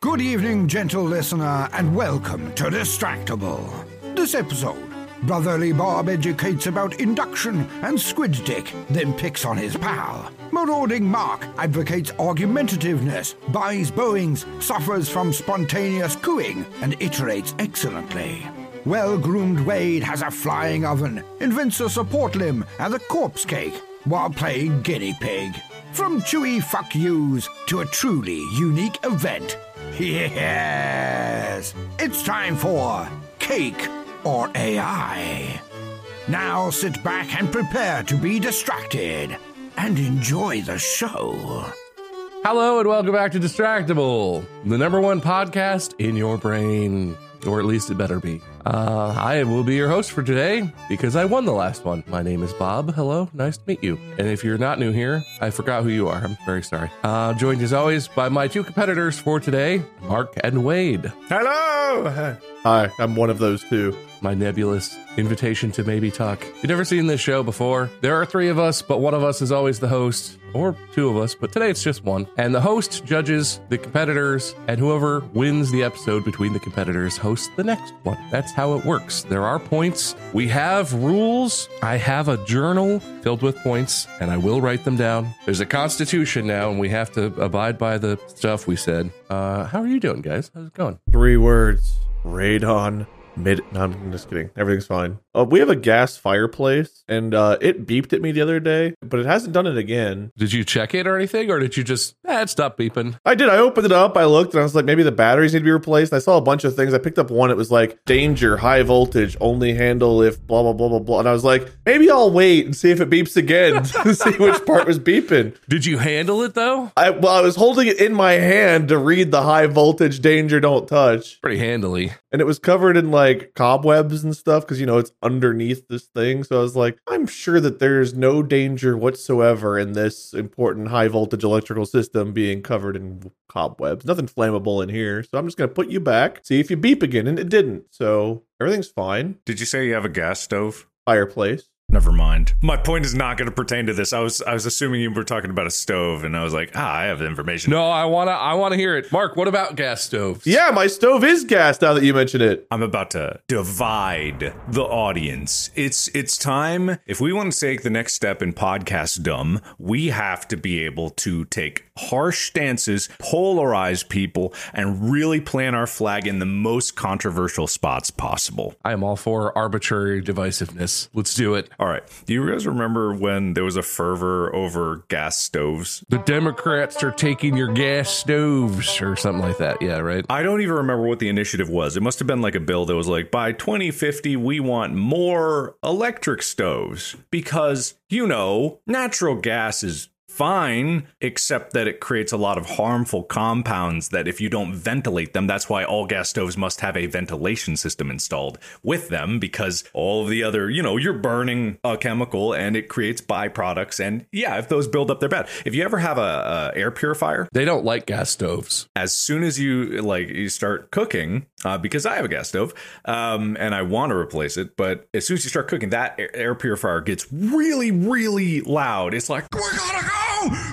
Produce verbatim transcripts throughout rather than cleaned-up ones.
Good evening, gentle listener, and welcome to Distractable. This episode, Brotherly Bob educates about induction and Squid Dick, then picks on his pal. Marauding Mark advocates argumentativeness, buys Boeings, suffers from spontaneous cooing, and iterates excellently. Well-groomed Wade has a flying oven, invents a support limb and a corpse cake, while playing guinea pig. From chewy fuck yous to a truly unique event. Yes! It's time for Cake or A I. Now sit back and prepare to be distracted and enjoy the show. Hello and welcome back to Distractable, the number one podcast in your brain, or at least it better be. Uh, I will be your host for today because I won the last one. My name is Bob. Hello, nice to meet you. And if you're not new here, I forgot who you are. I'm very sorry. Uh, joined as always by my two competitors for today, Mark and Wade. Hello! Hi, I'm one of those two. My nebulous invitation to maybe talk. You've never seen this show before. There are three of us, but one of us is always the host, or two of us, but today it's just one. And the host judges the competitors, and whoever wins the episode between the competitors hosts the next one. That's how it works. There are points. We have rules. I have a journal filled with points, and I will write them down. There's a constitution now, and we have to abide by the stuff we said. Uh, how are you doing, guys? How's it going? Three words. Radon. Mid. No, I'm just kidding. Everything's fine. Uh, we have a gas fireplace, and uh, it beeped at me the other day, but it hasn't done it again. Did you check it or anything, or did you just, eh, it stopped beeping? I did. I opened it up, I looked, and I was like, maybe the batteries need to be replaced. I saw a bunch of things. I picked up one. It was like, danger, high voltage, only handle if blah, blah, blah, blah, blah. And I was like, maybe I'll wait and see if it beeps again to see which part was beeping. Did you handle it, though? I Well, I was holding it in my hand to read the high voltage, danger, don't touch. Pretty handily. And it was covered in like cobwebs and stuff because, you know, it's underneath this thing. So I was like, I'm sure that there's no danger whatsoever in this important high voltage electrical system being covered in cobwebs. Nothing flammable in here. So I'm just going to put you back, see if you beep again. And it didn't. So everything's fine. Did you say you have a gas stove? Fireplace. Never mind. My point is not going to pertain to this. I was I was assuming you were talking about a stove, and I was like, ah, I have the information. No, I wanna I wanna hear it. Mark, what about gas stoves? Yeah, my stove is gas now that you mention it. I'm about to divide the audience. It's it's time. If we want to take the next step in podcast dumb, we have to be able to take harsh stances, polarize people, and really plant our flag in the most controversial spots possible. I am all for arbitrary divisiveness. Let's do it. All right. Do you guys remember when there was a fervor over gas stoves? The Democrats are taking your gas stoves or something like that. Yeah, right? I don't even remember what the initiative was. It must have been like a bill that was like, by twenty fifty, we want more electric stoves because, you know, natural gas is fine, except that it creates a lot of harmful compounds that if you don't ventilate them, that's why all gas stoves must have a ventilation system installed with them, because all of the other, you know, you're burning a chemical and it creates byproducts. And yeah, if those build up, they're bad. If you ever have a, a air purifier, they don't like gas stoves. As soon as you like you start cooking, uh, because I have a gas stove um, and I want to replace it, but as soon as you start cooking, that air, air purifier gets really, really loud. It's like, we gotta go.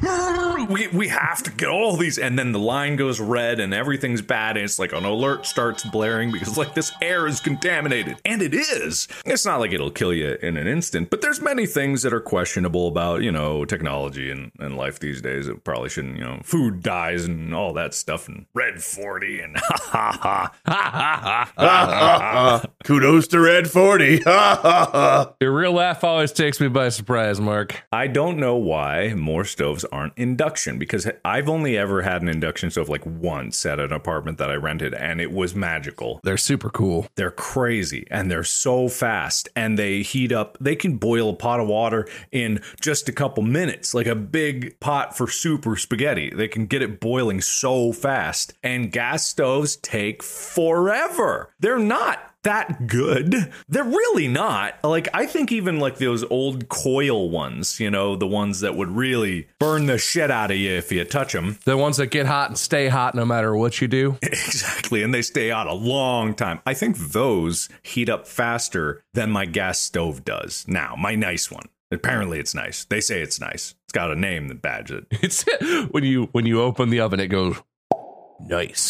We we have to get all these, and then the line goes red and everything's bad, and it's like an alert starts blaring because like this air is contaminated, and it is. It's not like it'll kill you in an instant, but there's many things that are questionable about, you know, technology and, and life these days. It probably shouldn't, you know, food dyes and all that stuff, and Red forty and ha ha ha ha ha ha. Kudos to Red forty. Ha ha ha. Your real laugh always takes me by surprise, Mark. I don't know why more stoves aren't induction, because I've only ever had an induction stove like once at an apartment that I rented, and it was magical. They're super cool. They're crazy, and they're so fast, and they heat up. They can boil a pot of water in just a couple minutes, like a big pot for soup or spaghetti. They can get it boiling so fast, and gas stoves take forever. They're not that good. They're really not. Like, I think even like those old coil ones, you know, the ones that would really burn the shit out of you if you touch them. The ones that get hot and stay hot no matter what you do. Exactly. And they stay out a long time. I think those heat up faster than my gas stove does. Now, my nice one. Apparently it's nice. They say it's nice. It's got a name that badges it. It's when you when you open the oven, it goes nice.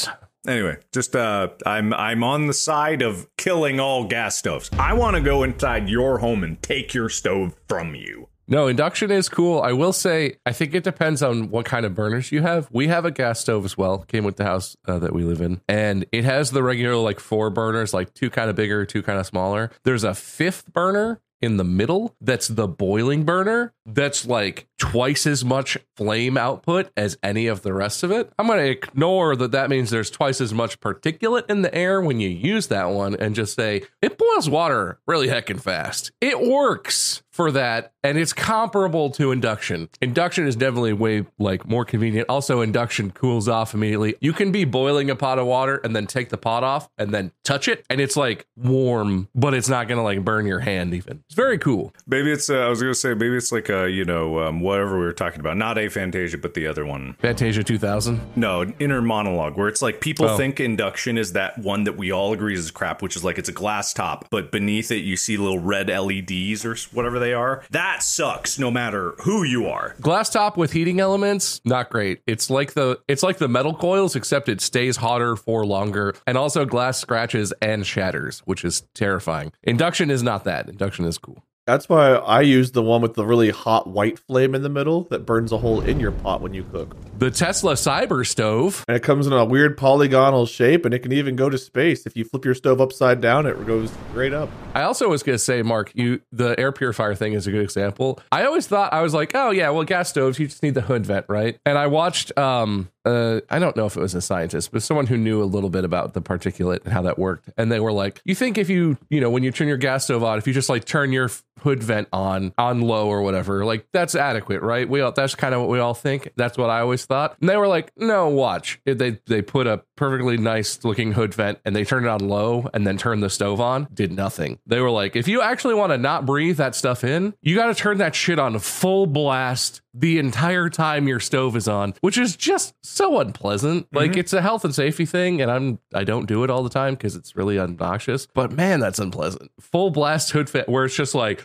anyway, just uh, I'm I'm on the side of killing all gas stoves. I want to go inside your home and take your stove from you. No, induction is cool. I will say, I think it depends on what kind of burners you have. We have a gas stove as well. Came with the house uh, that we live in. And it has the regular, like, four burners, like two kind of bigger, two kind of smaller. There's a fifth burner in the middle that's the boiling burner that's like twice as much flame output as any of the rest of it. I'm going to ignore that that means there's twice as much particulate in the air when you use that one and just say it boils water really heckin' fast. It works for that, and it's comparable to induction. Induction is definitely way like more convenient. Also, induction cools off immediately. You can be boiling a pot of water and then take the pot off and then touch it, and it's like warm, but it's not gonna like burn your hand even. It's very cool. Maybe it's, uh, I was gonna say, maybe it's like a, you know, um, whatever we were talking about. Not Aphantasia, but the other one. Fantasia two thousand? No, Inner Monologue, where it's like people Oh. think induction is that one that we all agree is crap, which is like it's a glass top, but beneath it you see little red L E Ds or whatever they are. That sucks no matter who you are. Glass top with heating elements, not great. It's like the it's like the metal coils, except it stays hotter for longer, and also glass scratches and shatters, which is terrifying. Induction is not that. Induction is cool. That's why I use the one with the really hot white flame in the middle that burns a hole in your pot when you cook. The Tesla Cyber Stove. And it comes in a weird polygonal shape, and it can even go to space. If you flip your stove upside down, it goes straight up. I also was going to say, Mark, you the air purifier thing is a good example. I always thought, I was like, oh yeah, well, gas stoves, you just need the hood vent, right? And I watched, um, uh, I don't know if it was a scientist, but someone who knew a little bit about the particulate and how that worked. And they were like, you think if you, you know, when you turn your gas stove on, if you just like turn your hood vent on, on low or whatever, like that's adequate, right? We all, that's kind of what we all think. That's what I always thought. And they were like, no, watch. They, they put a perfectly nice looking hood vent and they turned it on low and then turned the stove on, did nothing. They were like, if you actually want to not breathe that stuff in, you got to turn that shit on full blast the entire time your stove is on, which is just so unpleasant. Mm-hmm. Like it's a health and safety thing, and I'm I don't do it all the time because it's really obnoxious. But man, that's unpleasant. Full blast hood vent where it's just like,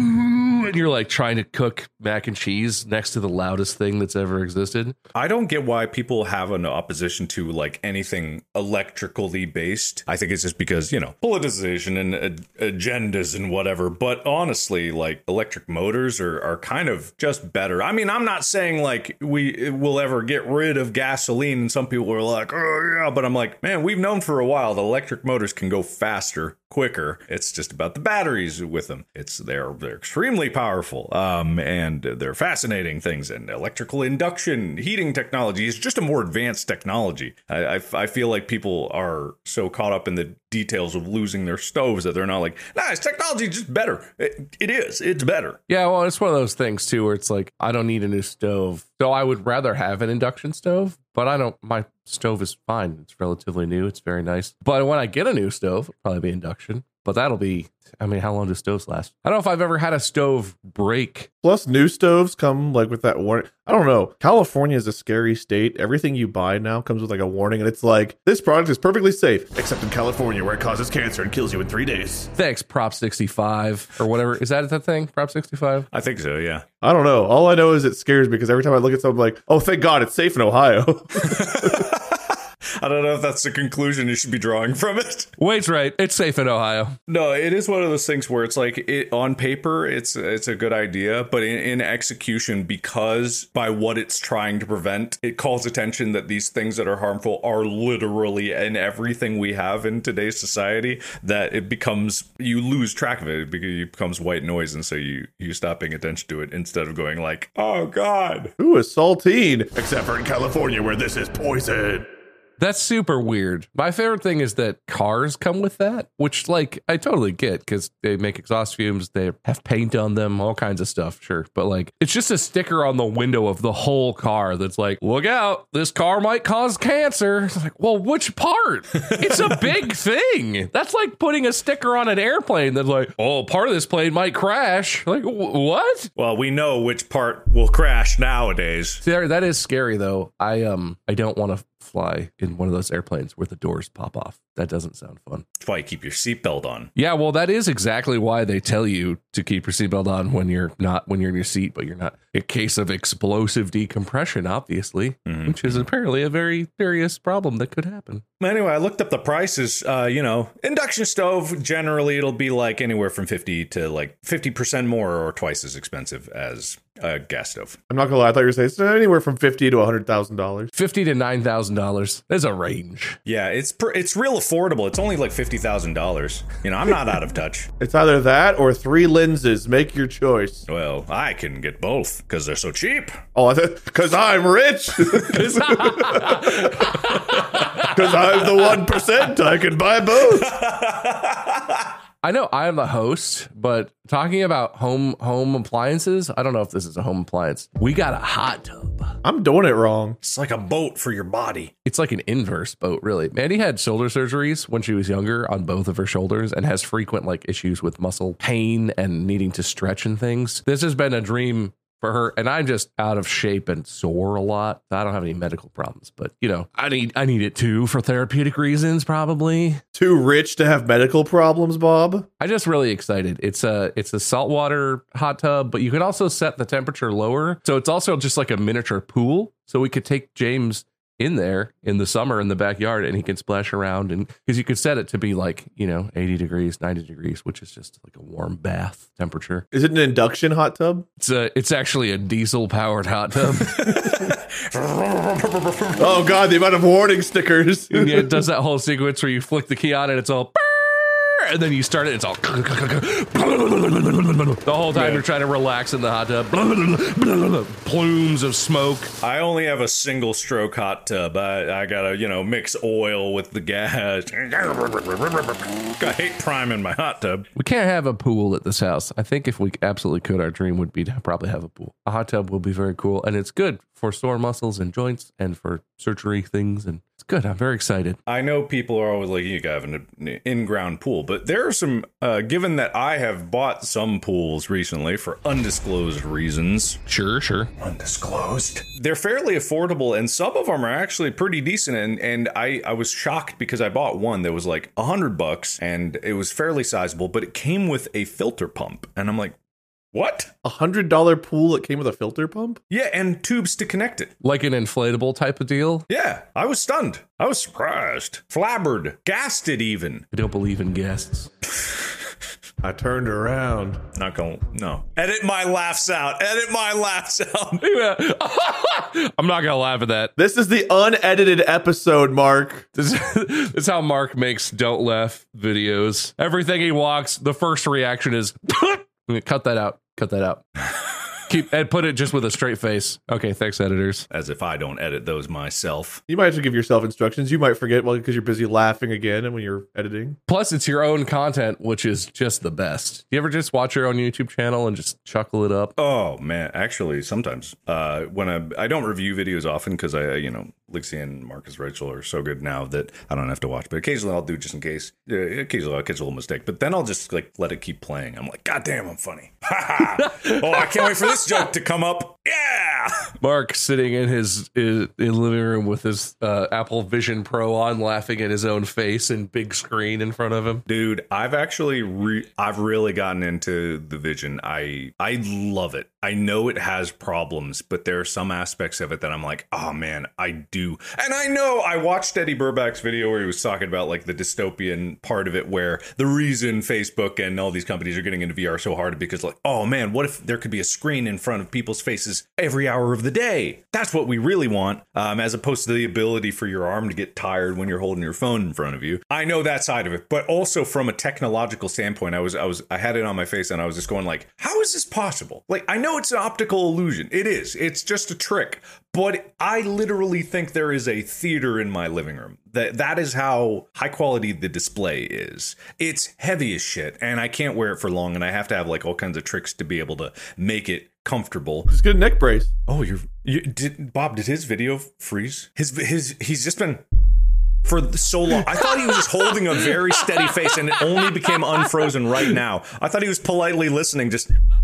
and you're like trying to cook mac and cheese next to the loudest thing that's ever existed. I don't get why people have an opposition to like anything electrically based. I think it's just because, you know, politicization and uh, agendas and whatever. But honestly, like electric motors are, are kind of just better. I mean, I'm not saying like we will ever get rid of gasoline, and some people are like, oh yeah, but I'm like, man, we've known for a while that electric motors can go faster, quicker. It's just about the batteries with them. It's they're they're extremely powerful, um, and they're fascinating things. And electrical induction heating technology is just a more advanced technology. I, I, I feel like people are so caught up in the details of losing their stoves that they're not like, nah, it's technology just better. It, it is. It's better. Yeah, well, it's one of those things too where it's like, I don't need a new stove. So I would rather have an induction stove, but I don't, my stove is fine. It's relatively new. It's very nice. But when I get a new stove, it'll probably be induction. But that'll be, I mean, how long do stoves last? I don't know if I've ever had a stove break. Plus, new stoves come like with that warning. I don't know. California is a scary state. Everything you buy now comes with like a warning, and it's like, this product is perfectly safe, except in California where it causes cancer and kills you in three days. Thanks, Prop sixty-five or whatever. Is that that thing? Prop sixty-five? I think so, yeah. I don't know. All I know is it scares me because every time I look at something, I'm like, oh, thank God, it's safe in Ohio. I don't know if that's the conclusion you should be drawing from it. Wade's right. It's safe in Ohio. No, it is one of those things where it's like it, on paper, it's it's a good idea, but in, in execution, because by what it's trying to prevent, it calls attention that these things that are harmful are literally in everything we have in today's society, that it becomes, you lose track of it because it becomes white noise, and so you, you stop paying attention to it instead of going like, oh God. Ooh, a saltine. Except for in California where this is poison. That's super weird. My favorite thing is that cars come with that, which, like, I totally get because they make exhaust fumes, they have paint on them, all kinds of stuff, sure. But, like, it's just a sticker on the window of the whole car that's like, look out, this car might cause cancer. It's like, well, which part? It's a big thing. That's like putting a sticker on an airplane that's like, oh, part of this plane might crash. Like, wh- what? Well, we know which part will crash nowadays. There, that is scary, though. I um, I don't want to fly in one of those airplanes where the doors pop off. That doesn't sound fun. That's why you keep your seatbelt on. Yeah, well, that is exactly why they tell you to keep your seatbelt on when you're not when you're in your seat, but you're not. A case of explosive decompression, obviously, mm-hmm. which is apparently a very serious problem that could happen. Anyway, I looked up the prices. Uh, you know, induction stove, generally it'll be like anywhere from fifty to like fifty percent more or twice as expensive as a gas stove. I'm not gonna lie, I thought you were saying it's anywhere from fifty to one hundred thousand dollars. fifty to nine thousand dollars. There's a range. Yeah, it's per, it's real affordable. It's only like fifty thousand dollars. You know, I'm not out of touch. It's either that or three lenses. Make your choice. Well, I can get both because they're so cheap. Oh, because I'm rich. Because I'm the one percent. I can buy both. I know I'm the host, but talking about home home appliances, I don't know if this is a home appliance. We got a hot tub. I'm doing it wrong. It's like a boat for your body. It's like an inverse boat, really. Mandy had shoulder surgeries when she was younger on both of her shoulders and has frequent like issues with muscle pain and needing to stretch and things. This has been a dream for her, and I'm just out of shape and sore a lot. I don't have any medical problems, but you know, I need I need it too for therapeutic reasons, probably. Too rich to have medical problems, Bob. I'm just really excited. It's a it's a saltwater hot tub, but you can also set the temperature lower, so it's also just like a miniature pool. So we could take James in there in the summer in the backyard and he can splash around, and because you could set it to be like, you know, eighty degrees, ninety degrees, which is just like a warm bath temperature. Is it an induction hot tub? It's a it's actually a diesel powered hot tub. Oh god, the amount of warning stickers. Yeah, it does that whole sequence where you flick the key on and it's all, and then you start it, it's all the whole time. Yeah. You're trying to relax in the hot tub. Plumes of smoke. I only have a single stroke hot tub. I, I gotta, you know, mix oil with the gas. I hate priming my hot tub. We can't have a pool at this house. I think if we absolutely could, our dream would be to probably have a pool. A hot tub will be very cool, and it's good for sore muscles and joints and for surgery things, and it's good. I'm very excited. I know people are always like, you got an in-ground pool, but there are some, uh, given that I have bought some pools recently for undisclosed reasons. Sure, sure. Undisclosed. They're fairly affordable, and some of them are actually pretty decent, and, and I, I was shocked because I bought one that was like a hundred bucks, and it was fairly sizable, but it came with a filter pump, and I'm like, what? A hundred dollar pool that came with a filter pump? Yeah, and tubes to connect it. Like an inflatable type of deal? Yeah, I was stunned. I was surprised. Flabbered. Gassed it even. I don't believe in guests. I turned around. Not gonna, no. Edit my laughs out. Edit my laughs out. I'm not gonna laugh at that. This is the unedited episode, Mark. This, this is how Mark makes don't laugh videos. Everything he walks, the first reaction is... Cut that out. Cut that out. Keep and put it just with a straight face. Okay, thanks, editors. As if I don't edit those myself. You might have to give yourself instructions. You might forget, well, because you're busy laughing again and when you're editing. Plus, it's your own content, which is just the best. You ever just watch your own YouTube channel and just chuckle it up? Oh man, actually, sometimes. Uh, when I I don't review videos often because I you know Lixie and Marcus Rachel are so good now that I don't have to watch. But occasionally I'll do just in case. Uh, occasionally I'll catch a little mistake, but then I'll just like let it keep playing. I'm like, God damn, I'm funny. Oh, I can't wait for this joke to come up. Yeah. Mark sitting in his, his in living room with his uh, Apple Vision Pro on, laughing at his own face and big screen in front of him. Dude, I've actually re- I've really gotten into the Vision. I I love it. I know it has problems, but there are some aspects of it that I'm like, oh man, I do. And I know I watched Eddie Burback's video where he was talking about like the dystopian part of it, where the reason Facebook and all these companies are getting into V R so hard because like, oh man, what if there could be a screen in front of people's faces every hour of the day? That's what we really want, um, as opposed to the ability for your arm to get tired when you're holding your phone in front of you. I know that side of it, but also from a technological standpoint, I was, I was, I had it on my face and I was just going like, how is this possible? Like, I know it's an optical illusion. It is. It's just a trick. But I literally think there is a theater in my living room. That that is how high quality the display is. It's heavy as shit, and I can't wear it for long, and I have to have like all kinds of tricks to be able to make it comfortable. Just get a neck brace. Oh, you're you did Bob? Did his video freeze? His his he's just been. For so long. I thought he was just holding a very steady face, and it only became unfrozen right now. I thought he was politely listening, just...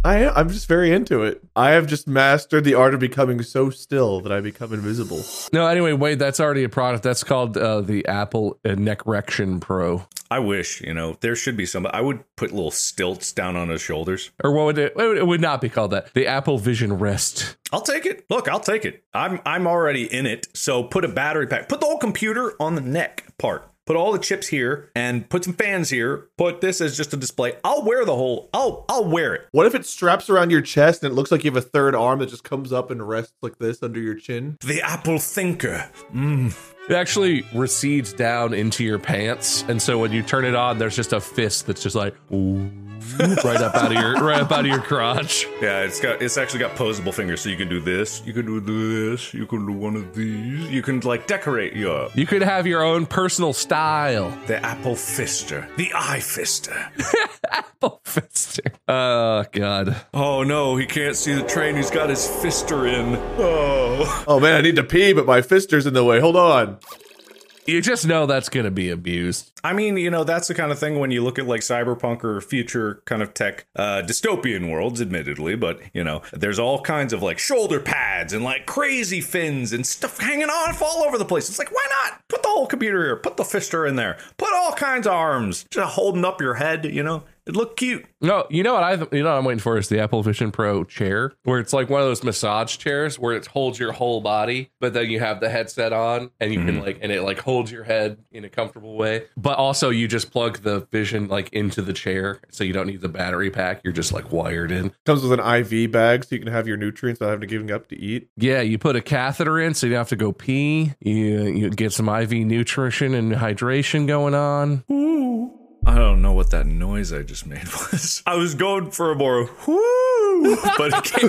I, I'm just very into it. I have just mastered the art of becoming so still that I become invisible. No, anyway, Wade, that's already a product. That's called uh, the Apple uh, Neckrection Pro. I wish, you know, there should be some. I would put little stilts down on his shoulders. Or what would it? It would not be called that. The Apple Vision Rest. I'll take it. Look, I'll take it. I'm I'm already in it. So put a battery pack. Put the whole computer on the neck part. Put all the chips here and put some fans here. Put this as just a display. I'll wear the whole. I'll I'll wear it. What if it straps around your chest and it looks like you have a third arm that just comes up and rests like this under your chin? The Apple Thinker. Mm. It actually recedes down into your pants, and so when you turn it on, there's just a fist that's just like ooh, right up out of your right up out of your crotch. Yeah, it's got it's actually got posable fingers, so you can do this, you can do this, you can do one of these, you can like decorate your. You could have your own personal style. The Apple Fister, the Eye Fister. Apple Fister. Oh God. Oh no, he can't see the train. He's got his fister in. Oh. Oh man, I need to pee, but my fister's in the way. Hold on. You just know that's going to be abused. I mean, you know, that's the kind of thing when you look at like cyberpunk or future kind of tech, uh, dystopian worlds, admittedly, but you know, there's all kinds of like shoulder pads and like crazy fins and stuff hanging off all over the place. It's like, why not put the whole computer here? Put the fister in there. Put all kinds of arms just holding up your head, you know? It looked cute. No, you know what I you know what I'm waiting for is the Apple Vision Pro chair, where it's like one of those massage chairs where it holds your whole body, but then you have the headset on and you mm-hmm. can like and it like holds your head in a comfortable way. But also you just plug the Vision like into the chair, so you don't need the battery pack. You're just like wired in. Comes with an I V bag so you can have your nutrients without having to give up to eat. Yeah, you put a catheter in so you don't have to go pee. You you get some I V nutrition and hydration going on. Ooh. I don't know what that noise I just made was. I was going for a more whoo, but it came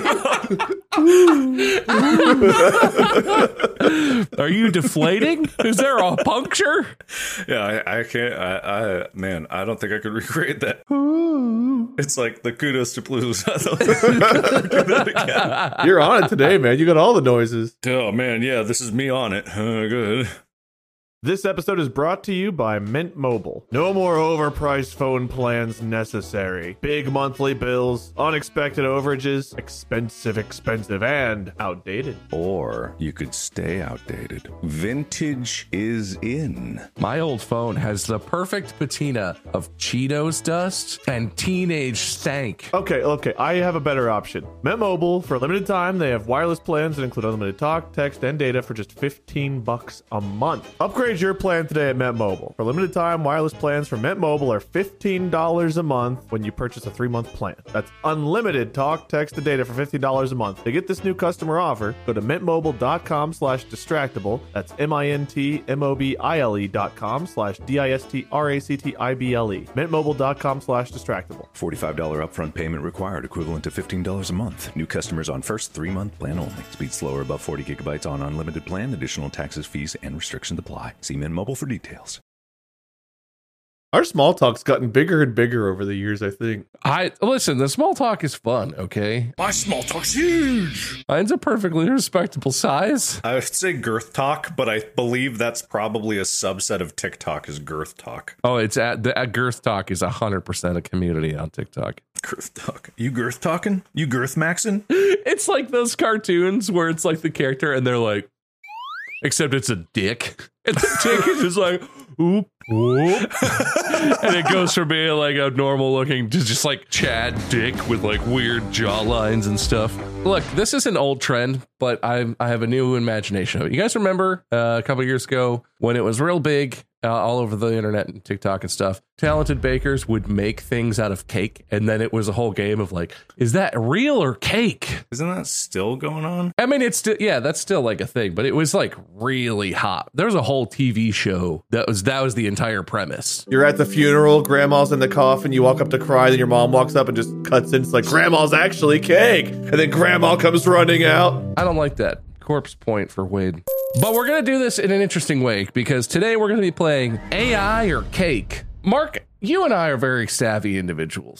out. Are you deflating? Is there a puncture? Yeah, I, I can't. I, I, man, I don't think I could recreate that. It's like the kudos to Blues. I don't think I could do that again. You're on it today, man. You got all the noises. Oh, man, yeah, this is me on it. Uh, good. This episode is brought to you by Mint Mobile. No more overpriced phone plans necessary. Big monthly bills, unexpected overages, expensive, expensive, and outdated. Or you could stay outdated. Vintage is in. My old phone has the perfect patina of Cheetos dust and teenage stank. Okay, okay, I have a better option. Mint Mobile, for a limited time, they have wireless plans that include unlimited talk, text, and data for just fifteen bucks a month. Upgrade your plan today at Mint Mobile. For limited time, wireless plans from Mint Mobile are fifteen dollars a month when you purchase a three-month plan. That's unlimited talk, text, and data for fifteen dollars a month. To get this new customer offer, go to mintmobile.com slash distractible. That's M-I-N-T-M-O-B-I-L-E dot com slash D-I-S-T-R-A-C-T-I-B-L-E. mintmobile.com slash distractible. forty-five dollars upfront payment required, equivalent to fifteen dollars a month. New customers on first three-month plan only. Speed slower above forty gigabytes on unlimited plan. Additional taxes, fees, and restrictions apply. See Mint Mobile for details. Our small talk's gotten bigger and bigger over the years, I think. I listen, the small talk is fun, okay? My small talk's huge. Mine's a perfectly respectable size. I would say girth talk, but I believe that's probably a subset of TikTok is girth talk. Oh, it's at the at girth talk is one hundred percent a community on TikTok. Girth talk. You girth talking? You girth maxing? It's like those cartoons where it's like the character and they're like, except it's a dick. And the dick is just like, oop, oop. And it goes from being like a normal looking to just like Chad Dick with like weird jawlines and stuff. Look, this is an old trend, but I I have a new imagination of it. You guys remember uh, a couple years ago when it was real big uh, all over the internet and TikTok and stuff? Talented bakers would make things out of cake, and then it was a whole game of like, is that real or cake? Isn't that still going on? I mean, it's still, yeah, that's still like a thing, but it was like really hot. There was a whole T V show that was that was the entire premise. You're at the funeral, grandma's in the coffin, you walk up to cry, then your mom walks up and just cuts in. It's like, grandma's actually cake. And then grandma comes running out. I don't like that. Corpse point for Wade. But we're going to do this in an interesting way, because today we're going to be playing A I or Cake. Mark, you and I are very savvy individuals.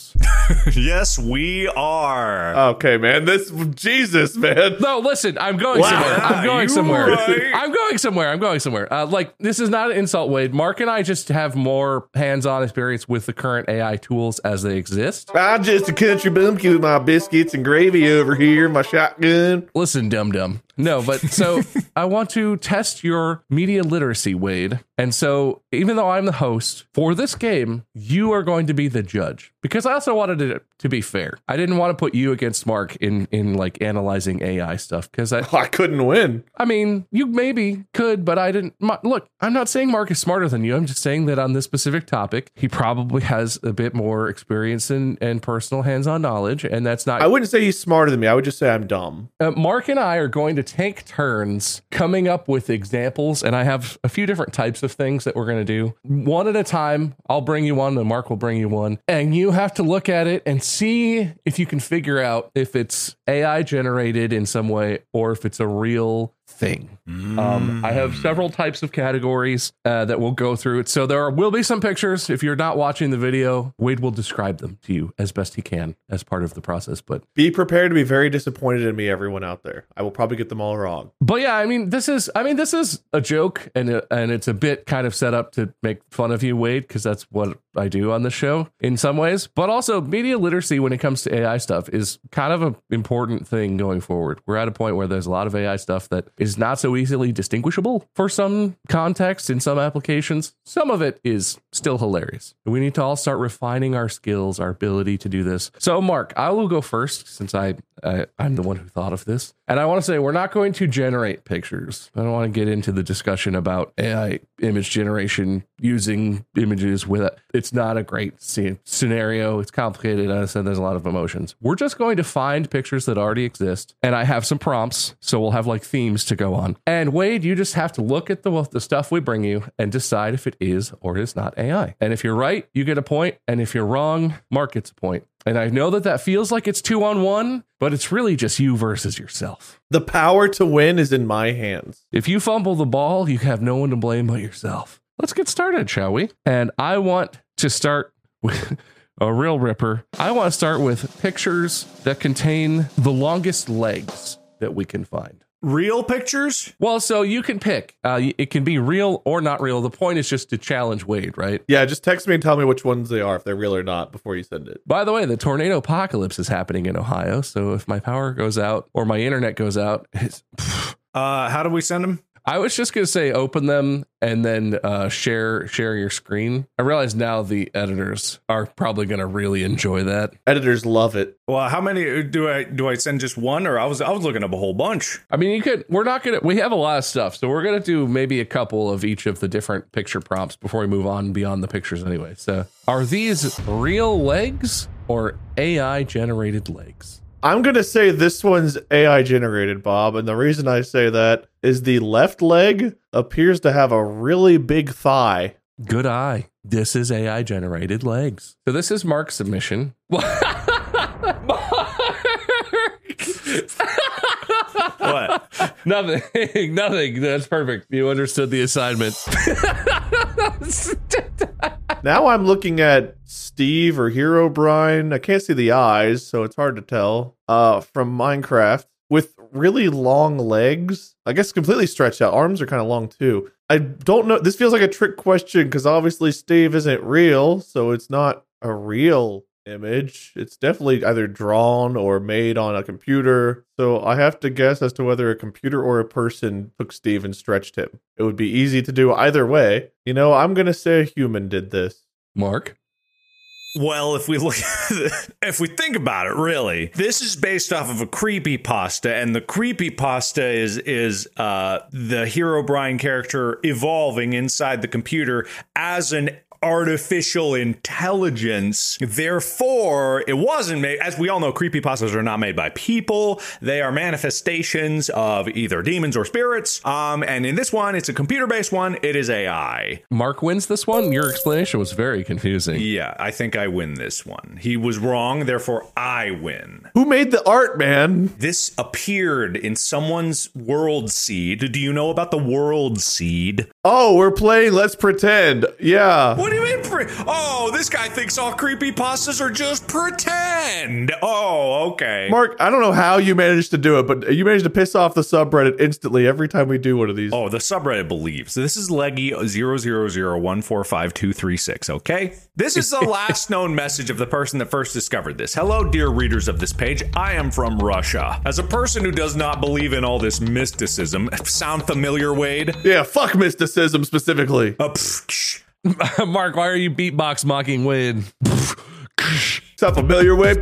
Yes, we are. Okay, man. This Jesus, man. No, listen, I'm going Wow. somewhere. I'm going You somewhere. right. I'm going somewhere. I'm going somewhere. Uh, like, this is not an insult, Wade. Mark and I just have more hands-on experience with the current A I tools as they exist. I'm just a country bumpkin with my biscuits and gravy over here, my shotgun. Listen, dum-dum. No, but so I want to test your media literacy, Wade. And so even though I'm the host for this game, you are going to be the judge, because I also wanted it to be fair. I didn't want to put you against Mark in, in like analyzing A I stuff, because I, I couldn't win. I mean, you maybe could, but I didn't. Ma- Look, I'm not saying Mark is smarter than you. I'm just saying that on this specific topic, he probably has a bit more experience and, and personal hands-on knowledge. And that's not. I wouldn't say he's smarter than me. I would just say I'm dumb. Uh, Mark and I are going to take turns coming up with examples, and I have a few different types of things that we're going to do. One at a time, I'll bring you one, and Mark will bring you one, and you have to look at it and see if you can figure out if it's A I generated in some way or if it's a real thing. Um, I have several types of categories uh, that we'll go through it. So there will be some pictures. If you're not watching the video, Wade will describe them to you as best he can as part of the process. But Be prepared to be very disappointed in me, everyone out there. I will probably get them all wrong. But yeah, I mean, this is, I mean, this is a joke, and uh, and it's a bit kind of set up to make fun of you, Wade, because that's what I do on the show in some ways. But also, media literacy when it comes to A I stuff is kind of an important thing going forward. We're at a point where there's a lot of A I stuff that is not so easily distinguishable for some context in some applications. Some of it is still hilarious. We need to all start refining our skills, our ability to do this. So, Mark, I will go first since I, I I'm the one who thought of this. And I want to say we're not going to generate pictures. I don't want to get into the discussion about A I image generation using images with it. It's not a great scene, scenario. It's complicated. I said there's a lot of emotions. We're just going to find pictures that already exist. And I have some prompts. So we'll have like themes to go on. And Wade, you just have to look at the, the stuff we bring you and decide if it is or is not A I. And if you're right, you get a point. And if you're wrong, Mark gets a point. And I know that that feels like it's two on one, but it's really just you versus yourself. The power to win is in my hands. If you fumble the ball, you have no one to blame but yourself. Let's get started, shall we? And I want to start with a real ripper. I want to start with pictures that contain the longest legs that we can find. Real pictures? Well, so you can pick. Uh, it can be real or not real. The point is just to challenge Wade, right? Yeah, just text me and tell me which ones they are, if they're real or not, before you send it. By the way, the tornado apocalypse is happening in Ohio. So if my power goes out or my internet goes out, it's, Uh, how do we send them? I was just going to say open them and then uh, share share your screen. I realize now the editors are probably going to really enjoy that. Editors love it. Well, how many do I do I send? Just one, or I was I was looking up a whole bunch. I mean, you could. We're not going to. We have a lot of stuff, so we're going to do maybe a couple of each of the different picture prompts before we move on beyond the pictures. Anyway, so are these real legs or A I generated legs? I'm going to say this one's A I generated, Bob. And the reason I say that is the left leg appears to have a really big thigh. Good eye. This is A I generated legs. So this is Mark's submission. What? Nothing. Nothing. That's perfect. You understood the assignment. Now I'm looking at Steve or Herobrine. I can't see the eyes, so it's hard to tell. Uh, from Minecraft with really long legs. I guess completely stretched out. Arms are kind of long too. I don't know. This feels like a trick question because obviously Steve isn't real, so it's not a real image. It's definitely either drawn or made on a computer. So I have to guess as to whether a computer or a person took Steve and stretched him. It would be easy to do either way. You know, I'm going to say a human did this. Mark? Well, if we look, if we think about it, really, this is based off of a creepypasta, and the creepypasta is is uh, the Herobrine character evolving inside the computer as an artificial intelligence. Therefore, it wasn't made, as we all know, creepypastas are not made by people. They are manifestations of either demons or spirits. Um, and in this one, it's a computer-based one. It is A I. Mark wins this one? Your explanation was very confusing. Yeah, I think I win this one. He was wrong, therefore I win. Who made the art, man? This appeared in someone's world seed. Do you know about the world seed? Oh, we're playing Let's Pretend. Yeah. What do you mean cre- Oh, this guy thinks all creepypastas are just pretend. Oh, okay. Mark, I don't know how you managed to do it, but you managed to piss off the subreddit instantly every time we do one of these. Oh, the subreddit believes. This is Leggy zero zero zero one four five two three six, okay? This is the last known message of the person that first discovered this. Hello, dear readers of this page. I am from Russia. As a person who does not believe in all this mysticism, sound familiar, Wade? Yeah, fuck mysticism specifically. Uh, pff, Mark, why are you beatbox mocking Wade? Sound familiar, Wade?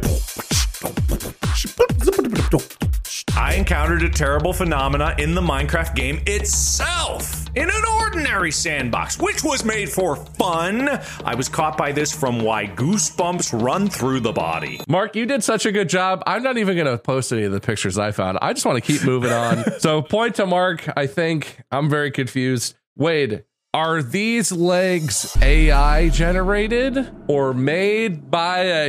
I encountered a terrible phenomena in the Minecraft game itself. In an ordinary sandbox, which was made for fun. I was caught by this from why goosebumps run through the body. Mark, you did such a good job. I'm not even going to post any of the pictures I found. I just want to keep moving on. So point to Mark. I think I'm very confused. Wade, are these legs A I generated or made by a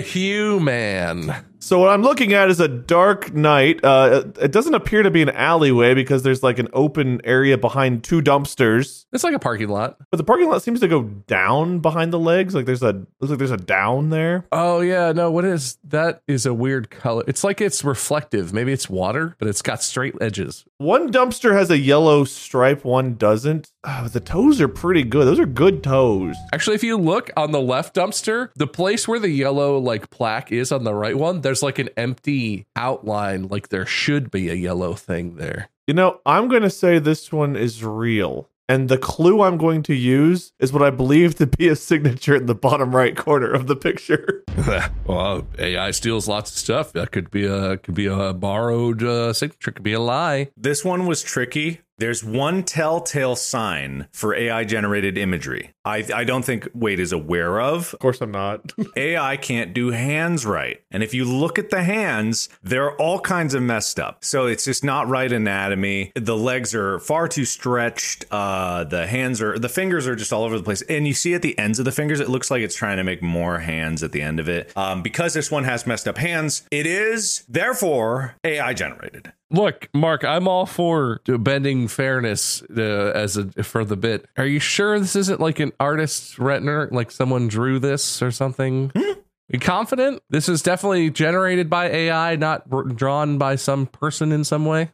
human? So what I'm looking at is a dark night. Uh, it doesn't appear to be an alleyway because there's like an open area behind two dumpsters. It's like a parking lot. But the parking lot seems to go down behind the legs. Like there's a looks like there's a down there. Oh yeah, no, what is that? Is a weird color. It's like it's reflective. Maybe it's water, but it's got straight edges. One dumpster has a yellow stripe, one doesn't. Oh, the toes are pretty good. Those are good toes. Actually, if you look on the left dumpster, the place where the yellow like plaque is on the right one, there's like an empty outline, like there should be a yellow thing there. You know, I'm going to say this one is real. And the clue I'm going to use is what I believe to be a signature in the bottom right corner of the picture. Well, A I steals lots of stuff. That could be a could be a borrowed uh, signature. Could be a lie. This one was tricky. There's one telltale sign for A I generated imagery I, I don't think Wade is aware of. Of course I'm not. A I can't do hands right. And if you look at the hands, they're all kinds of messed up. So it's just not right anatomy. The legs are far too stretched. Uh, the hands are, the fingers are just all over the place. And you see at the ends of the fingers, it looks like it's trying to make more hands at the end of it. Um, because this one has messed up hands, it is therefore A I generated. Look, Mark, I'm all for bending fairness uh, as a for the bit. Are you sure this isn't like an artist's render, like someone drew this or something? Hmm? You confident? This is definitely generated by A I, not r- drawn by some person in some way?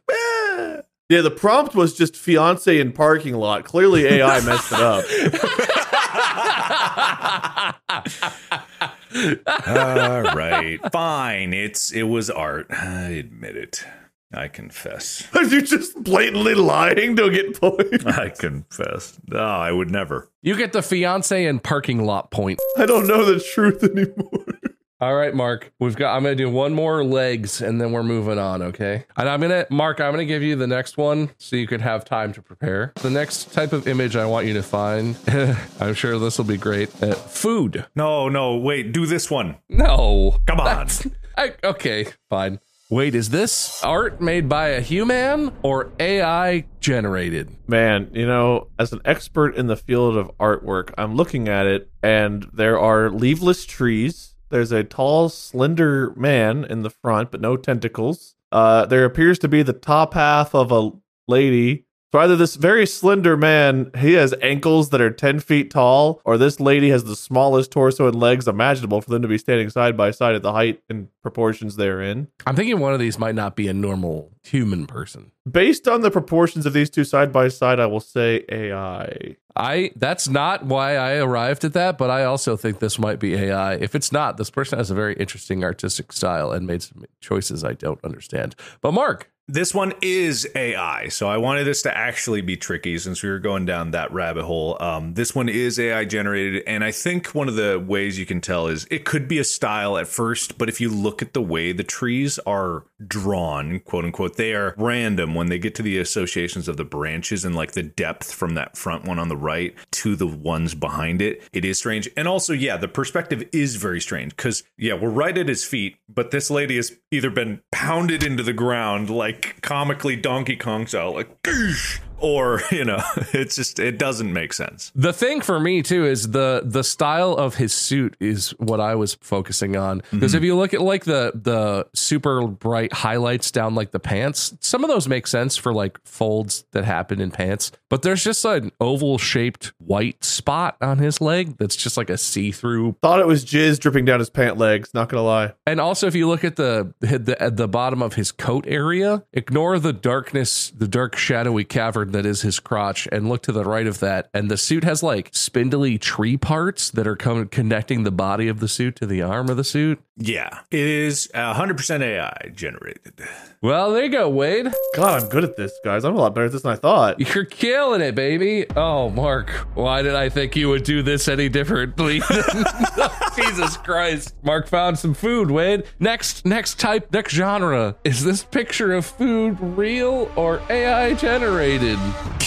Yeah, the prompt was just fiance in parking lot. Clearly A I messed it up. All right, fine. It's it was art. I admit it. I confess. Are you just blatantly lying to get points? I confess. No, I would never. You get the fiance and parking lot point. I don't know the truth anymore. All right, Mark, we've got, I'm going to do one more legs and then we're moving on. Okay. And I'm going to, Mark, I'm going to give you the next one so you could have time to prepare. The next type of image I want you to find, I'm sure this will be great. Uh, food. No, no, wait, do this one. No. Come on. I, okay, fine. Wait, is this art made by a human or A I generated? Man, you know, as an expert in the field of artwork, I'm looking at it and there are leafless trees. There's a tall, slender man in the front, but no tentacles. Uh, there appears to be the top half of a lady. So either this very slender man, he has ankles that are ten feet tall, or this lady has the smallest torso and legs imaginable for them to be standing side by side at the height and proportions they're in. I'm thinking one of these might not be a normal human person. Based on the proportions of these two side by side, I will say A I. I that's not why I arrived at that, but I also think this might be A I. If it's not, this person has a very interesting artistic style and made some choices I don't understand. But Mark, this one is A I, so I wanted this to actually be tricky since we were going down that rabbit hole. Um, this one is A I generated, and I think one of the ways you can tell is it could be a style at first, but if you look at the way the trees are drawn, quote unquote, they are random when they get to the associations of the branches and like the depth from that front one on the right to the ones behind it. It is strange. And also, yeah, the perspective is very strange because, yeah, we're right at his feet, but this lady has either been pounded into the ground like comically Donkey Kong style, like, or, you know, it's just, it doesn't make sense. The thing for me too is the the style of his suit is what I was focusing on. Because mm-hmm. if you look at like the the super bright highlights down like the pants, some of those make sense for like folds that happen in pants. But there's just an oval shaped white spot on his leg that's just like a see-through. Thought it was jizz dripping down his pant legs, not gonna lie. And also if you look at the the at the bottom of his coat area, ignore the darkness, the dark shadowy cavern that is his crotch, and look to the right of that, and the suit has like spindly tree parts that are coming connecting the body of the suit to the arm of the suit. Yeah, it is one hundred percent A I generated. Well, there you go, Wade. God, I'm good at this, guys. I'm a lot better at this than I thought. You're killing it, baby. Oh, Mark, why did I think you would do this any differently? Jesus Christ. Mark found some food, Wade. Next, next type, next genre. Is this picture of food real or A I generated?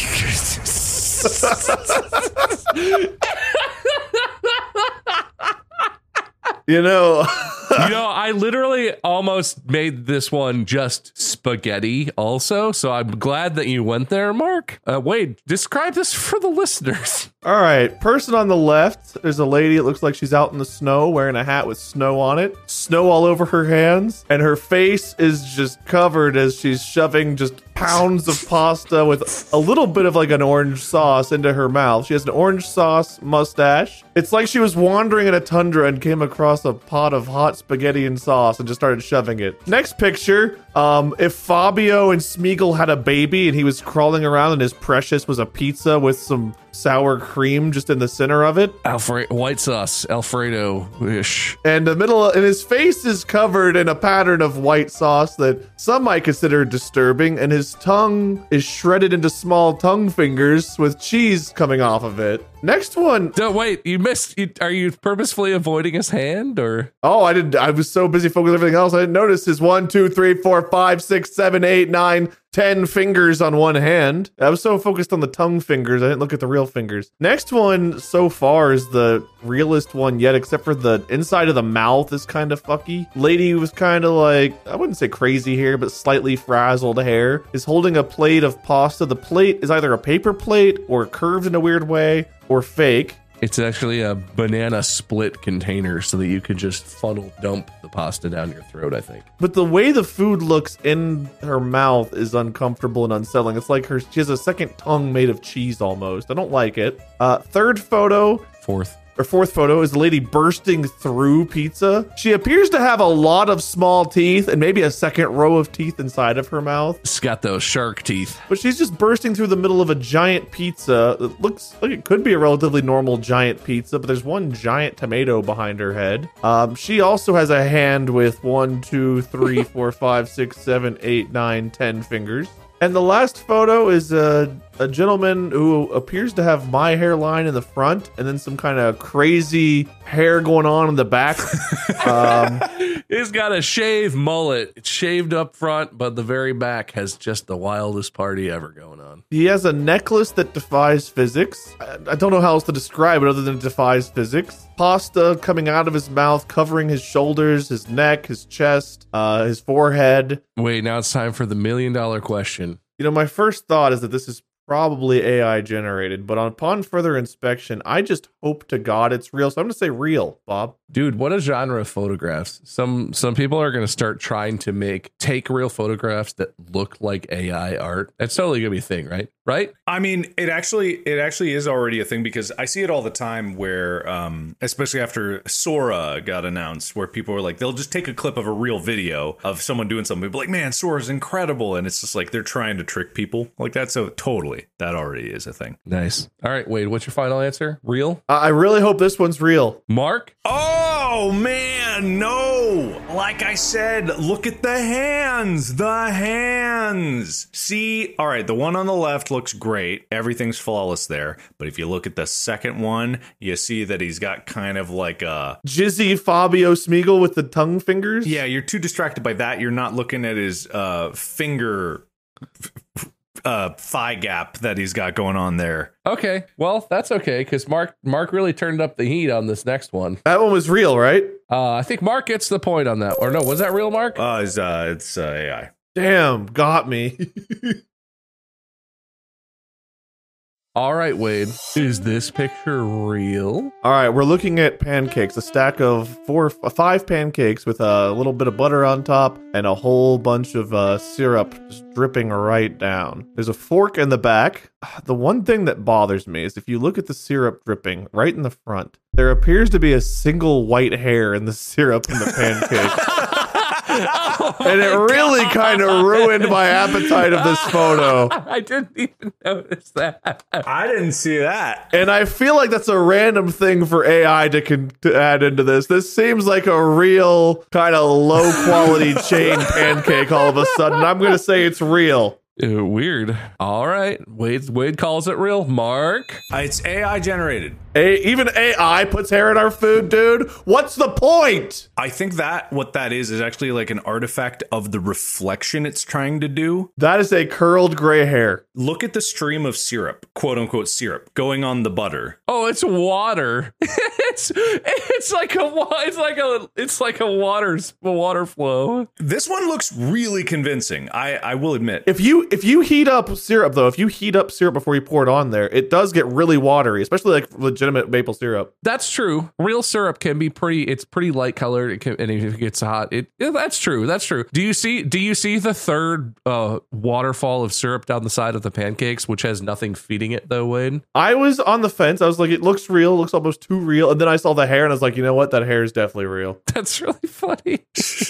You know, you know, I literally almost made this one just spaghetti also. So I'm glad that you went there, Mark. Uh, Wade, describe this for the listeners. All right. Person on the left, there's a lady. It looks like she's out in the snow wearing a hat with snow on it. Snow all over her hands. And her face is just covered as she's shoving just pounds of pasta with a little bit of like an orange sauce into her mouth. She has an orange sauce mustache. It's like she was wandering in a tundra and came across a pot of hot spaghetti and sauce and just started shoving it. Next picture, um, if Fabio and Smeagol had a baby and he was crawling around and his precious was a pizza with some sour cream just in the center of it. Alfred white sauce, Alfredo-ish. And the middle, and his face is covered in a pattern of white sauce that some might consider disturbing, and his tongue is shredded into small tongue fingers with cheese coming off of it. Next one. No, wait, you missed. You, are you purposefully avoiding his hand, or? Oh, I didn't. I was so busy focusing on everything else. I didn't notice his one, two, three, four, five, six, seven, eight, nine, ten fingers on one hand. I was so focused on the tongue fingers, I didn't look at the real fingers. Next one so far is the realest one yet, except for the inside of the mouth is kind of fucky. Lady was kind of like, I wouldn't say crazy hair, but slightly frazzled hair, is holding a plate of pasta. The plate is either a paper plate or curved in a weird way or fake. It's actually a banana split container so that you could just funnel dump the pasta down your throat, I think. But the way the food looks in her mouth is uncomfortable and unsettling. It's like her she has a second tongue made of cheese almost. I don't like it. Uh, third photo. Fourth. Her fourth photo is a lady bursting through pizza. She appears to have a lot of small teeth and maybe a second row of teeth inside of her mouth. She's got those shark teeth. But she's just bursting through the middle of a giant pizza. It looks like it could be a relatively normal giant pizza, but there's one giant tomato behind her head. Um, she also has a hand with one, two, three, four, five, six, seven, eight, nine, ten fingers. And the last photo is a, a gentleman who appears to have my hairline in the front and then some kind of crazy hair going on in the back. um, He's got a shaved mullet. It's shaved up front, but the very back has just the wildest party ever going on. He has a necklace that defies physics. I, I don't know how else to describe it other than it defies physics. Pasta coming out of his mouth, covering his shoulders, his neck, his chest, uh, his forehead. Wait, now it's time for the million dollar question. You know, my first thought is that this is probably A I generated, but upon further inspection, I just hope to God it's real. So I'm going to say real, Bob. Dude, what a genre of photographs. Some some people are going to start trying to make take real photographs that look like A I art. That's totally going to be a thing, right? Right? I mean, it actually it actually is already a thing because I see it all the time where, um, especially after Sora got announced, where people are like, they'll just take a clip of a real video of someone doing something, but like, man, Sora's incredible. And it's just like they're trying to trick people like that. So totally, that already is a thing. Nice. All right, Wade, what's your final answer? Real? I really hope this one's real. Mark? Oh, man, no. Like I said, look at the hands, the hands. See, all right, the one on the left looks great. Everything's flawless there. But if you look at the second one, you see that he's got kind of like a Jizzy Fabio Smeagol with the tongue fingers. Yeah, you're too distracted by that. You're not looking at his uh, finger uh, thigh gap that he's got going on there. Okay, well, that's okay, because Mark Mark really turned up the heat on this next one. That one was real, right? Uh, I think Mark gets the point on that. Or no, was that real, Mark? Uh, it's, uh, it's uh, A I. Damn, got me. All right, Wade, is this picture real? All right, we're looking at pancakes, a stack of four, five pancakes with a little bit of butter on top and a whole bunch of uh, syrup just dripping right down. There's a fork in the back. The one thing that bothers me is if you look at the syrup dripping right in the front, there appears to be a single white hair in the syrup in the pancake. Oh and it really kind of ruined my appetite of this photo. I didn't even notice that. I didn't see that. And I feel like that's a random thing for A I to, con- to add into this. This seems like a real kind of low quality chain pancake all of a sudden. I'm going to say it's real. Uh, weird. All right. Wade, Wade calls it real. Mark? Uh, It's A I generated. A- even A I puts hair in our food, dude. What's the point? I think that what that is is actually like an artifact of the reflection it's trying to do. That is a curled gray hair. Look at the stream of syrup, quote unquote syrup, going on the butter. Oh, it's water. it's it's like a wa- it's like a it's like a water a water flow. This one looks really convincing. I I will admit. If you if you heat up syrup though, if you heat up syrup before you pour it on there, it does get really watery, especially like legitimate maple syrup. That's true. Real syrup can be pretty. It's pretty light colored. It can, and if it gets hot, it yeah, that's true. That's true. Do you see? Do you see the third uh, waterfall of syrup down the side of the pancakes, which has nothing feeding it though, Wade? I was on the fence. I was like, it looks real. It looks almost too real. And then I saw the hair, and I was like, you know what? That hair is definitely real. That's really funny.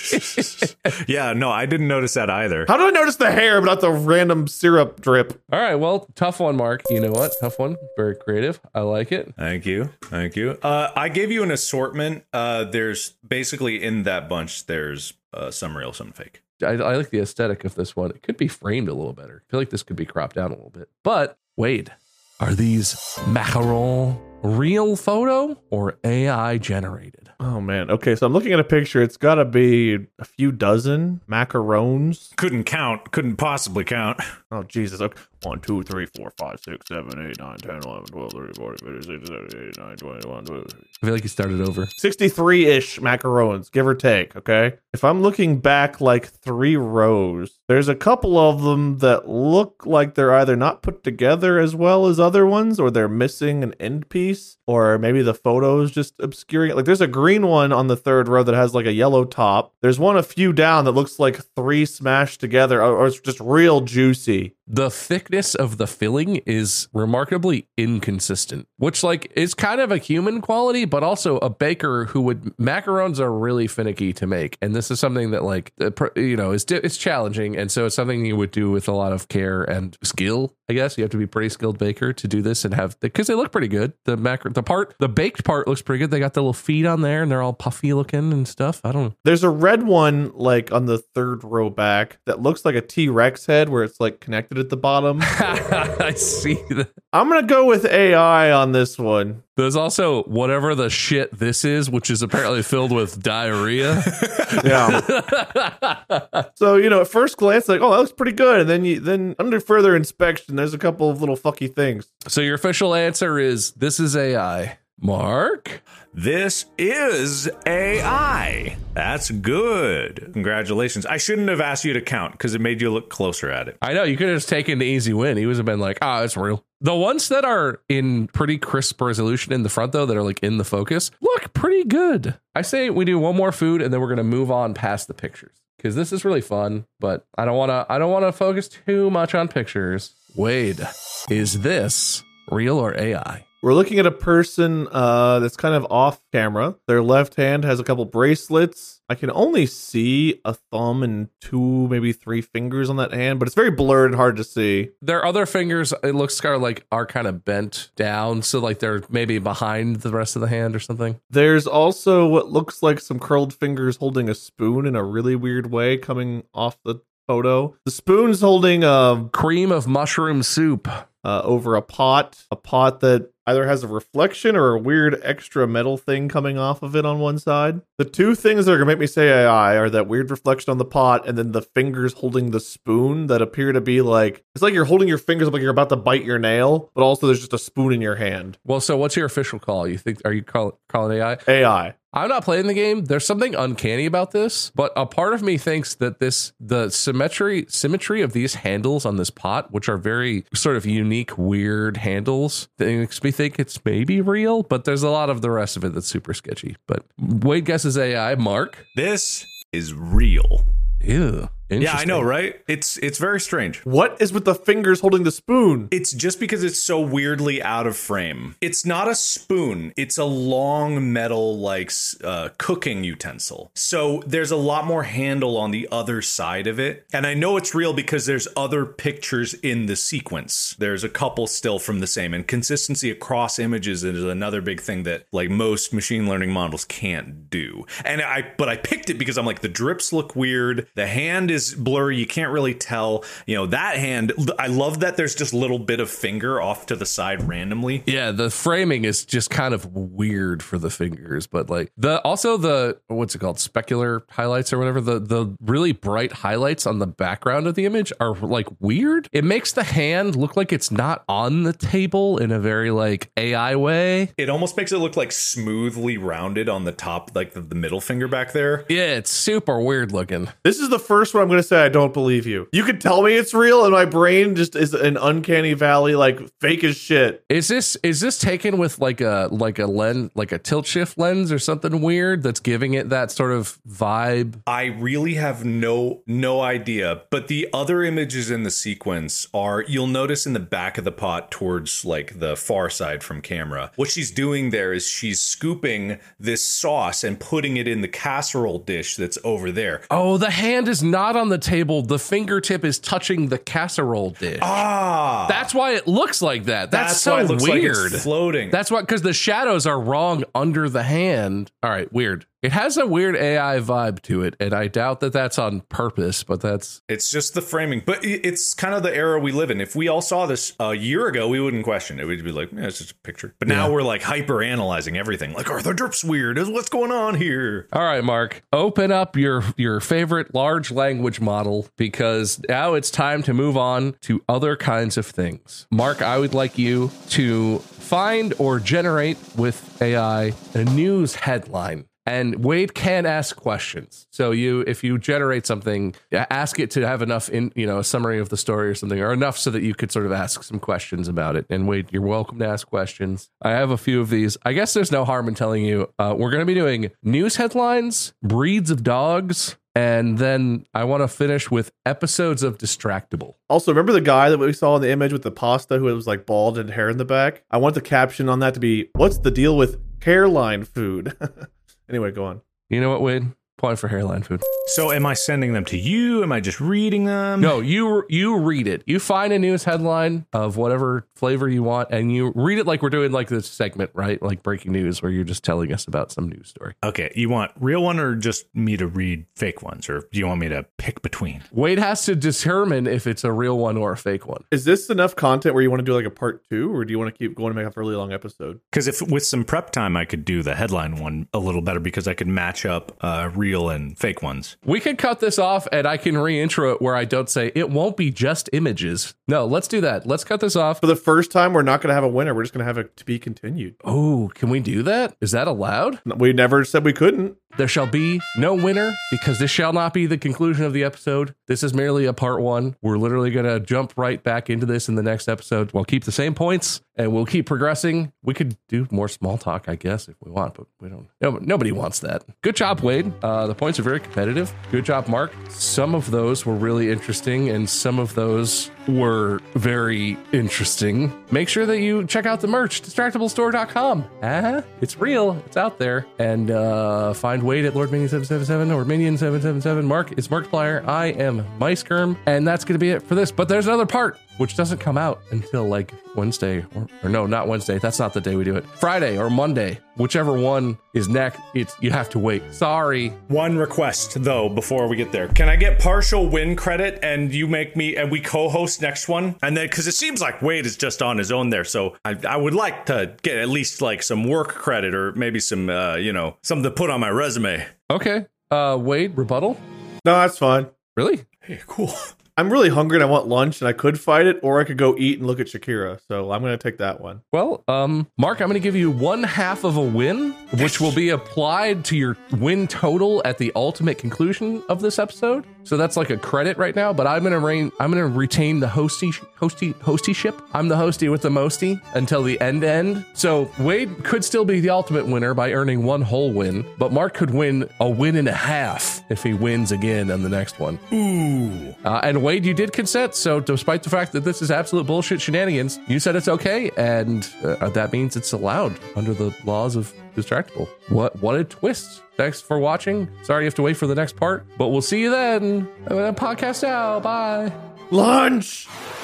Yeah, no, I didn't notice that either. How did I notice the hair, but not the random syrup drip? All right. Well, tough one, Mark. You know what? Tough one. Very creative. I like it. Thank you. Thank you. Uh, I gave you an assortment. Uh, there's basically in that bunch, there's uh, some real, some fake. I, I like the aesthetic of this one. It could be framed a little better. I feel like this could be cropped down a little bit. But Wade, are these macarons real photo or A I generated? Oh man. Okay, so I'm looking at a picture. It's got to be a few dozen macarons. Couldn't count. Couldn't possibly count. Oh Jesus. Okay. one, two, three, four, five, six, seven, eight, nine, ten, eleven, twelve, thirteen, fourteen, fifteen, sixteen, seventeen, eighteen, nineteen, twenty, twenty-one, twenty-two. I feel like you started over. sixty-three-ish macarons, give or take, okay? If I'm looking back like three rows, there's a couple of them that look like they're either not put together as well as other ones, or they're missing an end piece, or maybe the photo's just obscuring it. Like there's a green one on the third row that has like a yellow top. There's one a few down that looks like three smashed together, or, or it's just real juicy. The thickness of the filling is remarkably inconsistent, which like is kind of a human quality, but also a baker who would macarons are really finicky to make. And this is something that like, you know, is it's challenging. And so it's something you would do with a lot of care and skill. I guess you have to be a pretty skilled baker to do this and have, because they look pretty good. The macro, the part, the baked part looks pretty good. They got the little feet on there and they're all puffy looking and stuff. I don't know. There's a red one like on the third row back that looks like a T-Rex head where it's like connected at the bottom. I see that. I'm going to go with A I on this one. There's also whatever the shit this is, which is apparently filled with diarrhea. Yeah. So, you know, at first glance, like, oh, that looks pretty good. And then you, then under further inspection, there's a couple of little fucky things. So your official answer is this is A I. Mark? This is A I. That's good. Congratulations. I shouldn't have asked you to count because it made you look closer at it. I know, you could have just taken the easy win. He would have been like, ah, oh, it's real. The ones that are in pretty crisp resolution in the front, though, that are like in the focus, look pretty good. I say we do one more food and then we're going to move on past the pictures because this is really fun, but I don't want to, I don't want to focus too much on pictures. Wade, is this real or A I? We're looking at a person uh, that's kind of off camera. Their left hand has a couple bracelets. I can only see a thumb and two, maybe three fingers on that hand, but it's very blurred and hard to see. Their other fingers, it looks kind of like are kind of bent down. So like they're maybe behind the rest of the hand or something. There's also what looks like some curled fingers holding a spoon in a really weird way coming off the photo. The spoon's holding a cream of mushroom soup uh, over a pot, a pot that either has a reflection or a weird extra metal thing coming off of it on one side. The two things that are going to make me say A I are that weird reflection on the pot and then the fingers holding the spoon that appear to be like, it's like you're holding your fingers up like you're about to bite your nail, but also there's just a spoon in your hand. Well, so what's your official call? You think, are you call, calling A I? A I. I'm not playing the game. There's something uncanny about this, but a part of me thinks that this the symmetry symmetry of these handles on this pot, which are very sort of unique, weird handles, that makes me think it's maybe real, but there's a lot of the rest of it that's super sketchy. But Wade guesses A I. Mark? This is real. Ew. Yeah, I know, right? It's it's very strange. What is with the fingers holding the spoon? It's just because it's so weirdly out of frame. It's not a spoon. It's a long metal, like, uh, cooking utensil. So there's a lot more handle on the other side of it. And I know it's real because there's other pictures in the sequence. There's a couple still from the same. And consistency across images is another big thing that, like, most machine learning models can't do. And I, but I picked it because I'm like, the drips look weird. The hand is is blurry. You can't really tell, you know, that hand. I love that there's just a little bit of finger off to the side randomly. Yeah, the framing is just kind of weird for the fingers, but like the also the what's it called, specular highlights or whatever, the the really bright highlights on the background of the image are like weird. It makes the hand look like it's not on the table in a very like A I way. It almost makes it look like smoothly rounded on the top, like the, the middle finger back there. Yeah, it's super weird looking. This is the first one I'm going to say I don't believe you. You can tell me it's real, and my brain just is an uncanny valley, like fake as shit. Is this is this taken with like a like a lens, like a tilt shift lens or something weird that's giving it that sort of vibe? I really have no no idea. But the other images in the sequence are, you'll notice in the back of the pot towards like the far side from camera, what she's doing there is she's scooping this sauce and putting it in the casserole dish that's over there. Oh, the hand is not on the table. The fingertip is touching the casserole dish. Ah, that's why it looks like that. That's, that's so why it looks weird. Like it's floating. That's what, because the shadows are wrong under the hand. All right, weird. It has a weird A I vibe to it, and I doubt that that's on purpose, but that's... It's just the framing. But it's kind of the era we live in. If we all saw this a year ago, we wouldn't question it. We'd be like, yeah, it's just a picture. But now yeah. we're like hyper-analyzing everything. Like, are the drips weird? What's going on here? All right, Mark, open up your, your favorite large language model, because now it's time to move on to other kinds of things. Mark, I would like you to find or generate with A I a news headline. And Wade can ask questions. So you, if you generate something, ask it to have enough in, you know, a summary of the story or something, or enough so that you could sort of ask some questions about it. And Wade, you're welcome to ask questions. I have a few of these. I guess there's no harm in telling you. Uh, we're going to be doing news headlines, breeds of dogs, and then I want to finish with episodes of Distractable. Also, remember the guy that we saw in the image with the pasta who was like bald and hair in the back? I want the caption on that to be, "What's the deal with hairline food?" Anyway, go on. You know what, Wade? Point for hairline food. So am I sending them to you? Am I just reading them? No, you you read it. You find a news headline of whatever flavor you want, and you read it like we're doing like this segment, right? Like breaking news, where you're just telling us about some news story. Okay, you want real one or just me to read fake ones? Or do you want me to pick between? Wade has to determine if it's a real one or a fake one. Is this enough content where you want to do like a part two, or do you want to keep going to make a really long episode? Because if with some prep time, I could do the headline one a little better because I could match up uh, real and fake ones. We could cut this off and I can re-intro it where I don't say it won't be just images. No, let's do that. Let's cut this off. For the first time, we're not going to have a winner. We're just going to have it to be continued. Oh, can we do that? Is that allowed? We never said we couldn't. There shall be no winner because this shall not be the conclusion of the episode. This is merely a part one. We're literally going to jump right back into this in the next episode. We'll keep the same points and we'll keep progressing. We could do more small talk, I guess, if we want, but we don't. No, nobody wants that. Good job, Wade. Uh, the points are very competitive. Good job, Mark. Some of those were really interesting and some of those were very interesting. Make sure that you check out the merch, distractable store dot com. Uh-huh. It's real. It's out there. And uh, find Wade at Lord Minion seven seven seven or Minion seven seven seven. Mark is Markiplier. I am MiceGerm. And that's going to be it for this. But there's another part, which doesn't come out until like Wednesday or, or no, not Wednesday. That's not the day we do it. Friday or Monday, whichever one is next. It's you have to wait. Sorry. One request though before we get there. Can I get partial win credit and you make me and we co-host next one? And then because it seems like Wade is just on his own there, so I, I would like to get at least like some work credit or maybe some uh, you know something to put on my resume. Okay. Uh, Wade, rebuttal. No, that's fine. Really? Hey, cool. I'm really hungry and I want lunch and I could fight it, or I could go eat and look at Shakira. So I'm going to take that one. Well, um, Mark, I'm going to give you one half of a win, which will be applied to your win total at the ultimate conclusion of this episode. So that's like a credit right now, but I'm going to reign, I'm going to retain the hosty, hosty, hosty ship. I'm the hosty with the mosty until the end end. So Wade could still be the ultimate winner by earning one whole win, but Mark could win a win and a half if he wins again on the next one. Ooh. Uh, and Wade, you did consent. So despite the fact that this is absolute bullshit shenanigans, you said it's okay. And uh, that means it's allowed under the laws of Distractable. What, what a twist. Thanks for watching. Sorry you have to wait for the next part, but we'll see you then. I'm gonna podcast out. Bye. Lunch!